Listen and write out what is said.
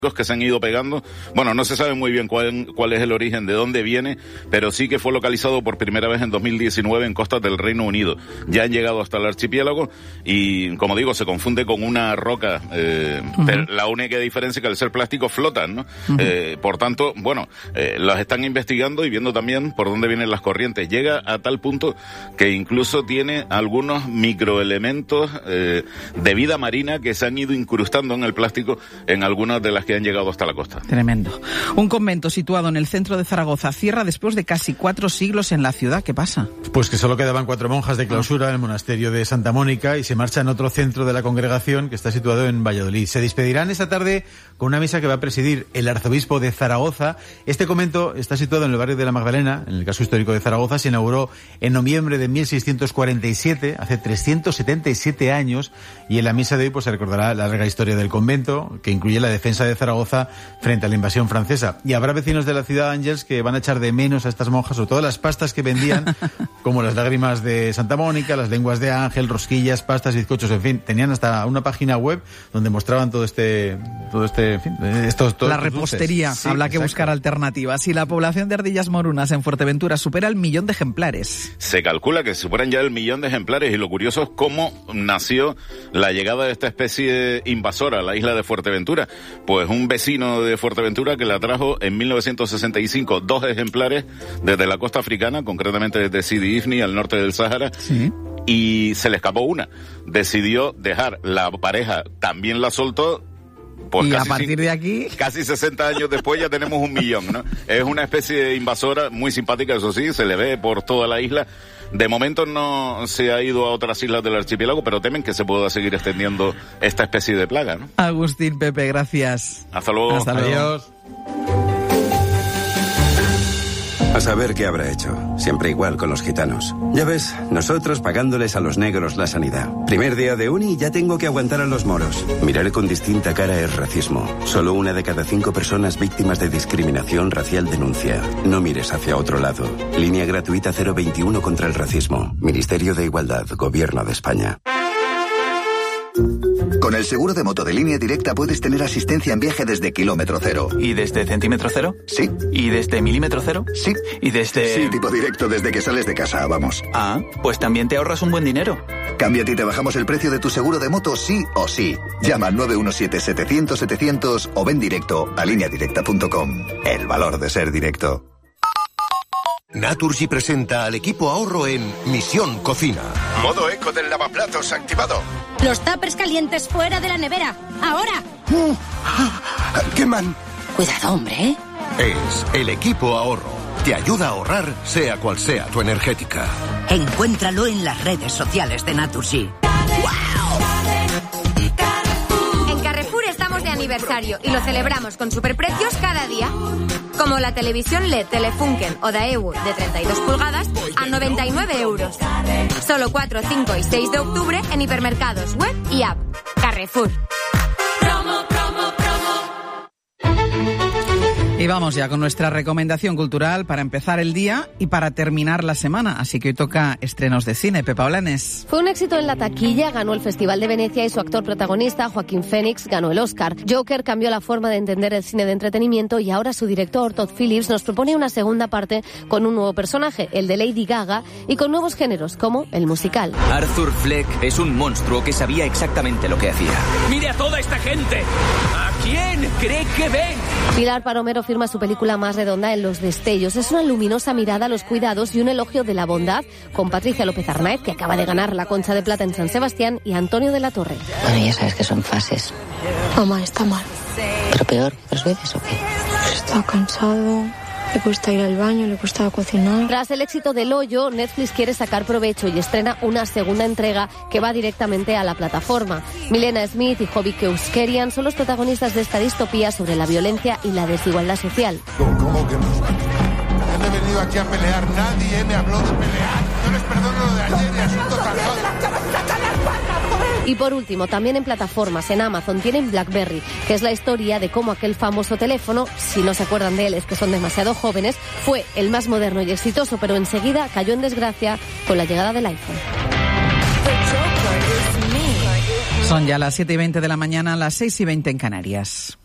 que se han ido pegando. Bueno, no se sabe muy bien cuál es el origen, de dónde viene, pero sí que fue localizado por primera vez en 2019 en costas del Reino Unido. Ya han llegado hasta el archipiélago y, como digo, se confunde con una roca. Pero la única diferencia es que al ser plástico flotan, ¿no? Por tanto, bueno, las están investigando y viendo también por dónde vienen las corrientes. Llega a tal punto que incluso tiene algunos microelementos de vida marina que se han ido incrustando en el plástico en algunas de las que han llegado hasta la costa. Tremendo. Un convento situado en el centro de Zaragoza cierra después de casi 4 siglos en la ciudad. ¿Qué pasa? Pues que solo quedaban 4 monjas de clausura en el monasterio de Santa Mónica y se marchan a otro centro de la congregación que está situado en Valladolid. Se despedirán esta tarde con una misa que va a presidir el arzobispo de Zaragoza. Este convento está situado en el barrio de la Magdalena, en el casco histórico de Zaragoza. Se inauguró en noviembre de 1647, hace 377 años, y en la misa de hoy pues se recordará la larga historia del convento, que incluye la defensa de Zaragoza frente a la invasión francesa. Y habrá vecinos de la ciudad, Ángeles, que van a echar de menos a estas monjas, sobre todo las pastas que vendían, como las lágrimas de Santa Mónica, las lenguas de ángel, rosquillas, pastas, bizcochos, en fin. Tenían hasta una página web donde mostraban todo este, en fin, la repostería. Sí, habrá que buscar alternativas. Y la población de ardillas morunas en Fuerteventura supera el 1.000.000 de ejemplares. Se calcula que superan ya el 1.000.000 de ejemplares, y lo curioso es cómo nació la llegada de esta especie invasora a la isla de Fuerteventura. Pues un vecino de Fuerteventura que la trajo en 1965 2 ejemplares desde la costa africana, concretamente desde Sidi Ifni, al norte del Sáhara. Sí. Y se le escapó una. Decidió dejar, la pareja también la soltó. Pues y a partir de aquí... Casi 60 años después ya tenemos 1.000.000, ¿no? Es una especie invasora muy simpática, eso sí, se le ve por toda la isla. De momento no se ha ido a otras islas del archipiélago, pero temen que se pueda seguir extendiendo esta especie de plaga, ¿no? Agustín, Pepe, gracias. Hasta luego. Hasta luego. Adiós. A saber qué habrá hecho. Siempre igual con los gitanos. Ya ves, nosotros pagándoles a los negros la sanidad. Primer día de uni y ya tengo que aguantar a los moros. Mirar con distinta cara es racismo. Solo 1 de cada 5 personas víctimas de discriminación racial denuncia. No mires hacia otro lado. Línea gratuita 021 contra el racismo. Ministerio de Igualdad, Gobierno de España. Con el seguro de moto de Línea Directa puedes tener asistencia en viaje desde kilómetro cero. ¿Y desde centímetro cero? Sí. ¿Y desde milímetro cero? Sí. ¿Y desde...? Sí, tipo directo desde que sales de casa, vamos. Ah, pues también te ahorras un buen dinero. Cámbiate y te bajamos el precio de tu seguro de moto sí o sí. Llama al 917-700-700 o ven directo a lineadirecta.com. El valor de ser directo. Naturgy presenta al equipo ahorro en Misión Cocina. Modo eco del lavaplatos activado. Los tuppers calientes fuera de la nevera. ¡Ahora! ¡Queman! Cuidado, hombre. Es el equipo ahorro. Te ayuda a ahorrar, sea cual sea tu energética. Encuéntralo en las redes sociales de Naturgy. En Carrefour estamos de aniversario y lo celebramos con superprecios cada día. Como la televisión LED Telefunken o Daewoo de 32 pulgadas a 99 euros. Solo 4, 5 y 6 de octubre en hipermercados, web y app. Carrefour. Promo. Y vamos ya con nuestra recomendación cultural para empezar el día y para terminar la semana. Así que hoy toca estrenos de cine. Pepa Olanes. Fue un éxito en la taquilla, ganó el Festival de Venecia y su actor protagonista, Joaquín Phoenix, ganó el Oscar. Joker cambió la forma de entender el cine de entretenimiento y ahora su director, Todd Phillips, nos propone una segunda parte con un nuevo personaje, el de Lady Gaga, y con nuevos géneros como el musical. Arthur Fleck es un monstruo que sabía exactamente lo que hacía. ¡Mire a toda esta gente! ¿A quién cree que ven? Pilar Palomero firma su película más redonda en Los destellos. Es una luminosa mirada a los cuidados y un elogio de la bondad, con Patricia López Arnaez, que acaba de ganar la Concha de Plata en San Sebastián, y Antonio de la Torre. Bueno, ya sabes que son fases. Mamá está mal. ¿Pero peor que los bebés o qué? Está cansado, le cuesta ir al baño, le cuesta cocinar. Tras el éxito del Hoyo, Netflix quiere sacar provecho y estrena una segunda entrega que va directamente a la plataforma. Milena Smith y Jovi Keuskerian son los protagonistas de esta distopía sobre la violencia y la desigualdad social. ¿Cómo que no? No he venido aquí a pelear, nadie me habló de pelear. Yo les perdono lo de ayer y asunto tan solo. Y por último, también en plataformas, en Amazon, tienen BlackBerry, que es la historia de cómo aquel famoso teléfono, si no se acuerdan de él es que son demasiado jóvenes, fue el más moderno y exitoso, pero enseguida cayó en desgracia con la llegada del iPhone. Son ya las 7:20 de la mañana, las 6:20 en Canarias.